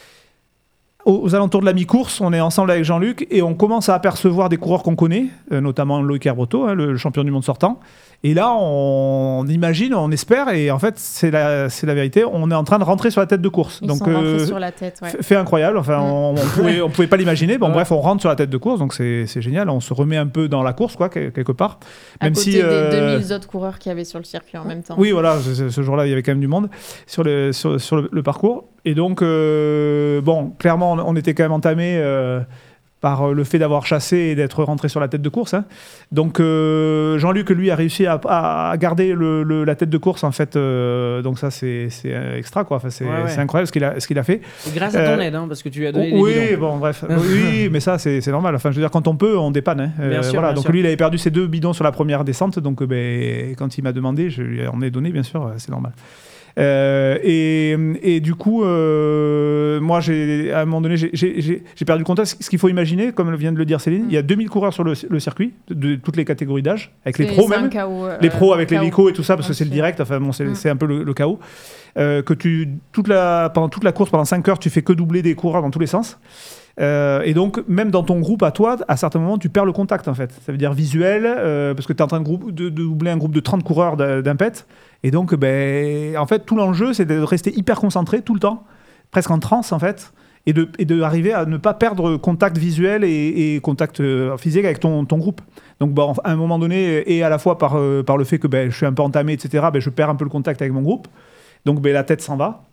Aux, aux alentours de la mi-course, on est ensemble avec Jean-Luc et on commence à apercevoir des coureurs qu'on connaît, euh, notamment Loïc Herboto, hein, le champion du monde sortant. Et là, on, on imagine, on espère, et en fait, c'est la, c'est la vérité, on est en train de rentrer sur la tête de course. Ils donc, sont rentrés euh, sur la tête. Ouais. Fait fait incroyable, enfin, Mm. on, on pouvait, on pouvait pas l'imaginer. Bon, Ouais. bref, on rentre sur la tête de course, donc c'est c'est génial. On se remet un peu dans la course, quoi, quel- quelque part. À Même côté si, des euh, deux mille autres coureurs qu'il y avait sur le circuit en même temps. Oui, voilà, ce, ce- ce jour-là, il y avait quand même du monde sur le, sur, sur le, le parcours. Et donc, euh, bon, clairement, on, on était quand même entamé euh, par euh, le fait d'avoir chassé et d'être rentré sur la tête de course. hein. Donc, euh, Jean-Luc, lui, a réussi à, à garder le, le- la tête de course, en fait. euh, donc, ça, c'est c'est, euh, extra, quoi. Enfin, c'est Ouais, ouais. c'est incroyable ce qu'il a, ce qu'il a fait. Et grâce à ton Euh, aide, hein, parce que tu lui as donné oui, des bidons. bon, bref. oui, mais ça, c'est c'est normal. Enfin, je veux dire, quand on peut, on dépanne. hein. Bien sûr, voilà. bien Donc, sûr. lui, il avait perdu ses deux bidons sur la première descente. Donc, euh, ben, quand il m'a demandé, je lui en ai donné, bien sûr, euh, c'est normal. Euh, et, et du coup, euh, moi, j'ai, à un moment donné, j'ai- j'ai j'ai- j'ai perdu le contact. Ce qu'il faut imaginer, comme vient de le dire Céline, il y a deux mille coureurs sur le, le circuit, de, de toutes les catégories d'âge, avec les C'est- pros c'est un même. chaos, euh, Les pros avec les chaos. Vico et tout ça, parce que c'est le Ok. direct, enfin bon, c'est Mm. c'est un peu le, le chaos. Euh, que tu, toute la, pendant toute la course, pendant cinq heures, tu fais que doubler des coureurs dans tous les sens. Euh, et donc, même dans ton groupe à toi, à certains moments, tu perds le contact en fait. Ça veut dire visuel, euh, parce que tu es en train de, groupe, de, de doubler un groupe de trente coureurs d'un d'un pet. Et donc, ben, en fait, tout l'enjeu, c'est de rester hyper concentré tout le temps, presque en transe en fait, et de, et de arriver à ne pas perdre contact visuel et, et contact euh, physique avec ton, ton groupe. Donc, bon, à un moment donné, et à la fois par, euh, par le fait que ben, je suis un peu entamé, et cetera, ben, je perds un peu le contact avec mon groupe. Donc, ben, la tête s'en va.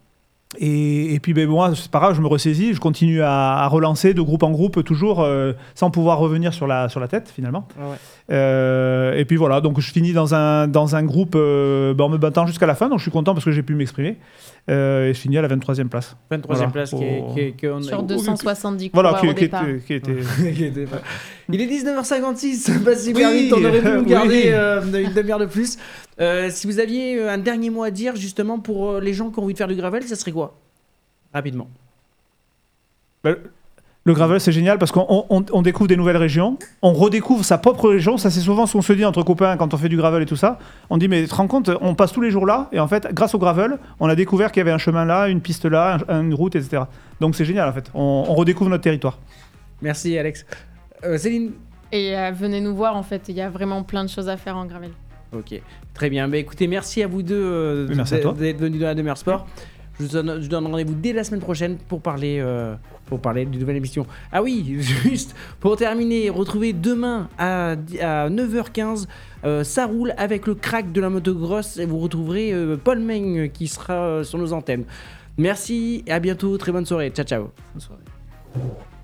Et, et puis ben, moi, c'est pas grave, je me ressaisis, je continue à, à relancer de groupe en groupe, toujours euh, sans pouvoir revenir sur la, sur la tête finalement. Ah ouais. Euh, et puis voilà, donc je finis dans un, dans un groupe euh, ben, en me battant jusqu'à la fin, donc je suis content parce que j'ai pu m'exprimer. Euh, et je finis à la vingt-troisième place. vingt-troisième Voilà. place qui est, Au- qui est- qui est- on- Sur au- deux cent soixante-dix Voilà, coureurs qui, au qui départ. était, qui était- qui était pas- Il est dix-neuf heures cinquante-six, ça passe super Oui, vite, on aurait pu nous oui. garder euh, une demi-heure de plus. Euh, si vous aviez un dernier mot à dire justement pour euh, les gens qui ont envie de faire du gravel, ça serait quoi? Rapidement. Ben, le gravel, c'est génial parce qu'on on, on découvre des nouvelles régions, on redécouvre sa propre région. Ça, c'est souvent ce qu'on se dit entre copains quand on fait du gravel et tout ça. On dit, mais tu te rends compte, on passe tous les jours là, et en fait, grâce au gravel, on a découvert qu'il y avait un chemin là, une piste là, un- une route, et cetera. Donc c'est génial en fait. On, on redécouvre notre territoire. Merci Alex. Euh, Céline. Et euh, venez nous voir, en fait, il y a vraiment plein de choses à faire en gravel. Ok, très bien. Bah, écoutez, merci à vous deux euh, Oui, merci à d'être- toi. d'être venus dans la demi-heure sport. Je vous donne, je vous donne rendez-vous dès la semaine prochaine pour parler, euh, pour parler d'une nouvelle émission. Ah oui, juste pour terminer, retrouvez demain à, à neuf heures quinze, euh, ça roule avec le crack de la motocross et vous retrouverez euh, Paul Meng qui sera euh, sur nos antennes. Merci et à bientôt, très bonne soirée. Ciao, ciao. Bonne soirée.